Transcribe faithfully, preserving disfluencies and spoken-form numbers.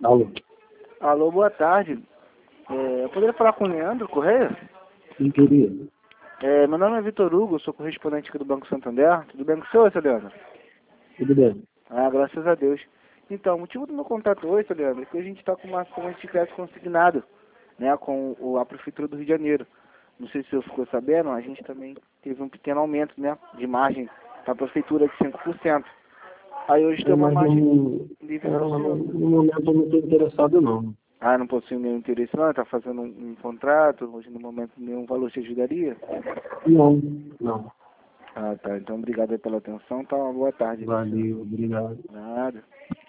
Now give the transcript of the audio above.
Alô? Alô, boa tarde. É, eu poderia falar com o Leandro Correia? Sim, querido. É, meu nome é Vitor Hugo, eu sou correspondente aqui do Banco Santander. Tudo bem com o senhor, seu Leandro? Tudo bem? Ah, graças a Deus. Então, o motivo do meu contato hoje, seu Leandro, é que a gente está com uma ação de crédito consignado, né, com o- a Prefeitura do Rio de Janeiro. Não sei se o senhor ficou sabendo, a gente também teve um pequeno aumento, né, de margem para a Prefeitura de cinco por cento. Aí hoje tem É, uma mas margem no, livre é, para o no, senhor. no momento eu não estou interessado, não. Ah, não possui nenhum interesse não? Está fazendo um, um contrato, hoje no momento nenhum valor te ajudaria? Não, não. Ah, tá. Então, obrigado aí pela atenção. Tá, uma boa tarde aí pro senhor. Valeu, obrigado. Nada.